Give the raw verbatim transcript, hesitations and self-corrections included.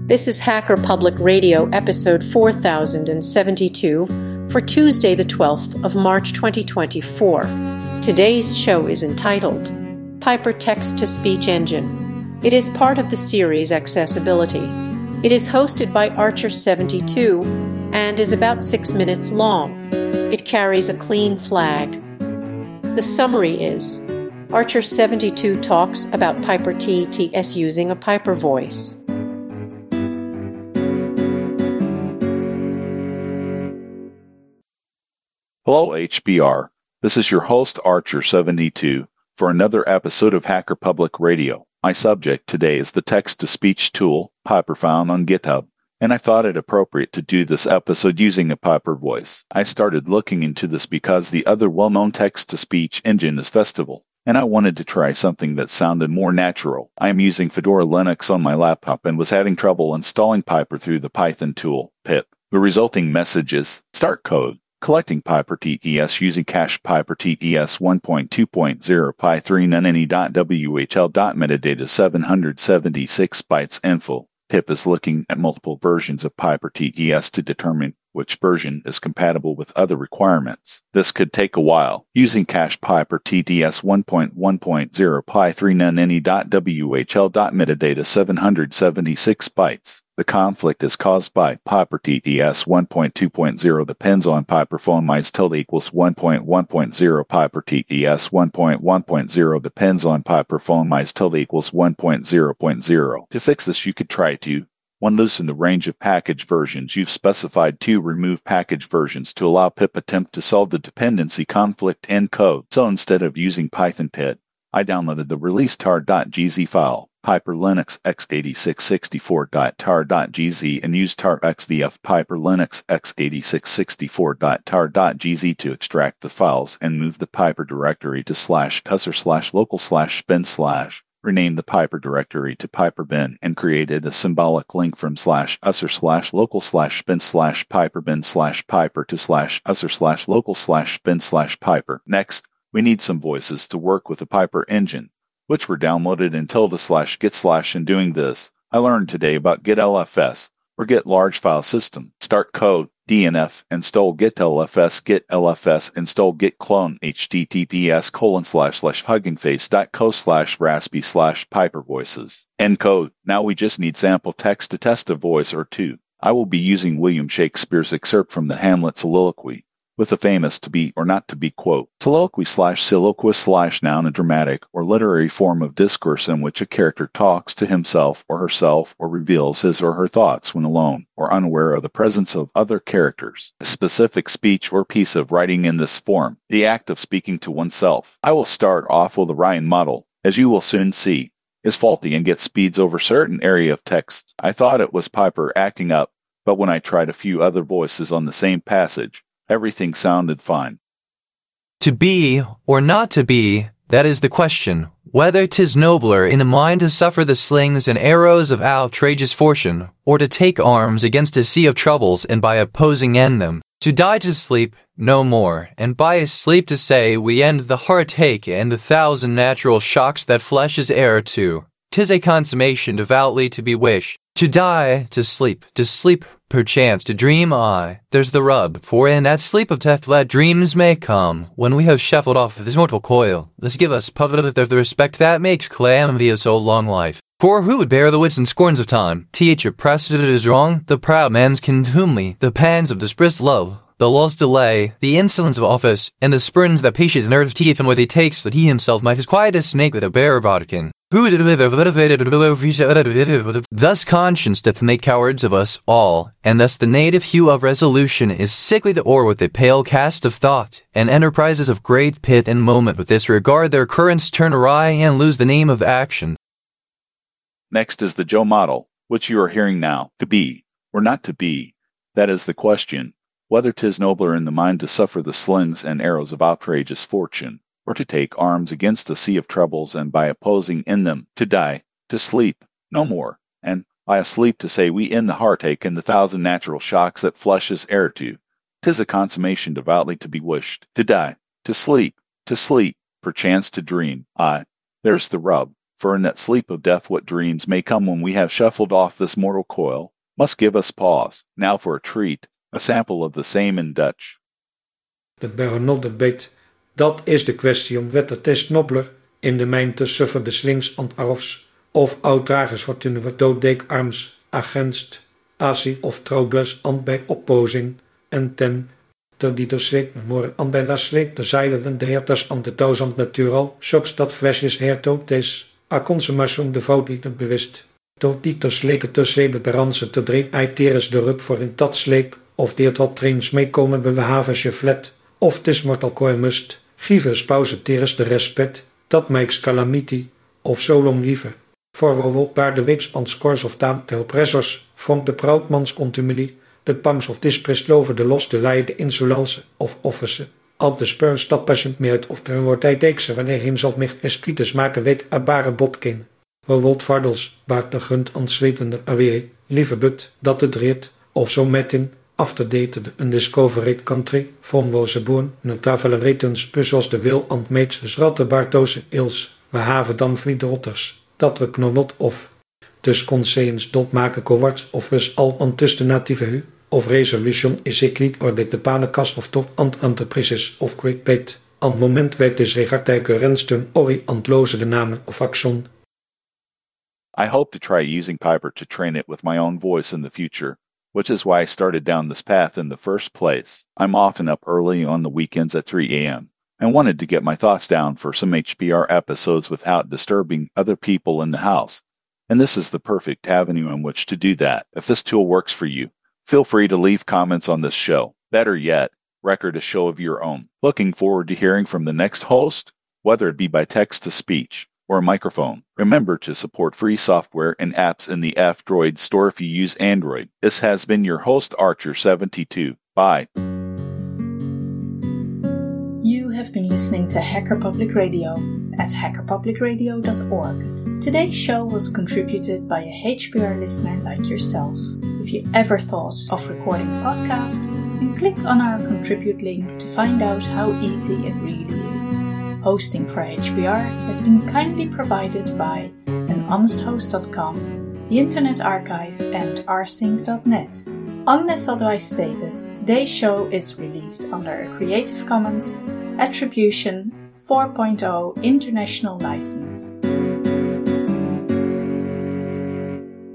This is Hacker Public Radio, episode four thousand seventy-two, for Tuesday the twelfth of March twenty twenty-four. Today's show is entitled Piper Text-to-Speech Engine. It is part of the series Accessibility. It is hosted by Archer seventy-two and is about six minutes long. It carries a clean flag. The summary is, Archer seventy-two talks about Piper T T S using a Piper voice. Hello H B R, this is your host Archer seventy-two for another episode of Hacker Public Radio. My subject today is the text-to-speech tool Piper found on GitHub, and I thought it appropriate to do this episode using a Piper voice. I started looking into this because the other well-known text-to-speech engine is Festival, and I wanted to try something that sounded more natural. I am using Fedora Linux on my laptop and was having trouble installing Piper through the Python tool, pip. The resulting message is, start code. Collecting Piper T T S using cache Piper T T S one point two point zero Pi three nunny.whl.metadata seven hundred seventy-six bytes info. Pip is looking at multiple versions of Piper T T S to determine which version is compatible with other requirements. This could take a while. Using cache Piper T T S one point one point zero Pi three nunny.whl.metadata seven hundred seventy-six bytes. The conflict is caused by Piper T T S one point two point zero depends on Piper phone mice tilde equals one point one point zero. Piper T T S one point one point zero depends on Piper phone mice tilde equals one point zero point zero. To fix this, you could try to one. Loosen the range of package versions you've specified. two. Remove package versions to allow pip attempt to solve the dependency conflict in code. So instead of using Python pip, I downloaded the release tar.gz file. Piper Linux x eighty-six sixty-four.tar.gz and use tar xvf Piper Linux x eighty-six sixty-four.tar.gz to extract the files and move the Piper directory to slash usr slash local slash bin slash. Rename the Piper directory to Piper bin and created a symbolic link from slash usr slash local slash bin slash Piper bin slash Piper to slash usr slash local slash bin slash Piper. Next, we need some voices to work with the Piper engine, which were downloaded in tilde slash git slash. In doing this, I learned today about gitlfs, or Git Large File System. Start code, D N F, install gitlfs, gitlfs, install git clone, https colon slash slash huggingface.co slash raspi slash Piper voices. End code. Now we just need sample text to test a voice or two. I will be using William Shakespeare's excerpt from the Hamlet soliloquy, with the famous to be or not to be quote. Soliloquy slash soliloquist slash noun, a dramatic or literary form of discourse in which a character talks to himself or herself or reveals his or her thoughts when alone or unaware of the presence of other characters. A specific speech or piece of writing in this form, the act of speaking to oneself. I will start off with the Ryan model, as you will soon see, is faulty and gets speeds over certain area of text. I thought it was Piper acting up, but when I tried a few other voices on the same passage, everything sounded fine. To be or not to be, that is the question. Whether 'tis nobler in the mind to suffer the slings and arrows of outrageous fortune, or to take arms against a sea of troubles and by opposing end them, to die to sleep no more, and by a sleep to say we end the heartache and the thousand natural shocks that flesh is heir to. 'Tis a consummation devoutly to be wished. To die, to sleep, to sleep, perchance to dream, aye, there's the rub, for in that sleep of death let dreams may come, when we have shuffled off this mortal coil. Let's give us public the respect that makes calamity of so long life. For who would bear the wits and scorns of time? Th oppressed it is wrong, the proud man's contumely, the pangs of dispersed love, the lost delay, the insolence of office, and the spurns that patience nerve teeth and where he takes that he himself might as quiet as snake with a bare bodkin. Thus conscience doth make cowards of us all, and thus the native hue of resolution is sickly to o'er with a pale cast of thought, and enterprises of great pith and moment with this regard their currents turn awry and lose the name of action. Next is the Joe model, which you are hearing now. To be, or not to be, that is the question. Whether 'tis nobler in the mind to suffer the slings and arrows of outrageous fortune, or to take arms against a sea of troubles and by opposing in them, to die, to sleep, no more, and by a sleep to say we end the heartache and the thousand natural shocks that flesh is heir to. 'Tis a consummation devoutly to be wished. To die, to sleep, to sleep, perchance to dream, aye, there's the rub, For in that sleep of death what dreams may come when we have shuffled off this mortal coil, must give us pause. Now for a treat, a sample of the same in Dutch. De Baronot de Beet, dat is de kwestie om wet het is nobler in de mijn te suffer de slings aan arfs, of oudragers fortune wat dooddeek arms, agenst, asie of trouwbus aan bij oppozing, en ten, ter die ter zweet memoor aan bij la zweet de zeilenden de herters aan de tousand natural, shops dat flesjes hertoot is, a consummation de fout niet bewust. Tot die ter sleken ter zwebe beransen te dreen aiteres de rup voor in dat sleep, of deert wat trains meekomen bij we havensje flat, of tis mortal kooi must, gieve spauze teres de respect, dat makes calamity, of zo long liever. Voor we op waar de weeks aan scores of taam de oppressors, vonk de proudmans contumely, de pangs of dispreslover de los de lei de insolence of office, al de speurs dat patiënt meert of er wordt hij deekse wanneer hem zal mich escrites maken weet a bare botkin. We wordt vardels, baart de gunt aan zwetende awee, lieve but, dat het reert, of zo met in, afterdated een discovered country, van woze boon, een tafelretens puzzels de wil aan meets zratte baartoze ils, we haven dan vriendrotters, dat we knolot of, dus conseens dot maken cowards of wes al aan tussen natieve hu, of resolution is ik niet or dit de panenkast of tot ant entreprises of quick bait, aan het moment werd dus regartijke renstun ori antloze de namen of action. I hope to try using Piper to train it with my own voice in the future, which is why I started down this path in the first place. I'm often up early on the weekends at three a.m. and wanted to get my thoughts down for some H B R episodes without disturbing other people in the house. And this is the perfect avenue in which to do that. If this tool works for you, feel free to leave comments on this show. Better yet, record a show of your own. Looking forward to hearing from the next host, whether it be by text-to-speech or a microphone. Remember to support free software and apps in the F-Droid store if you use Android. This has been your host, Archer seventy-two. Bye. You have been listening to Hacker Public Radio at hacker public radio dot org. Today's show was contributed by a H P R listener like yourself. If you ever thought of recording a podcast, then click on our contribute link to find out how easy it really is. Hosting for H P R has been kindly provided by an honest host dot com, the Internet Archive and r sync dot net. Unless otherwise stated, today's show is released under a Creative Commons Attribution four point oh International License.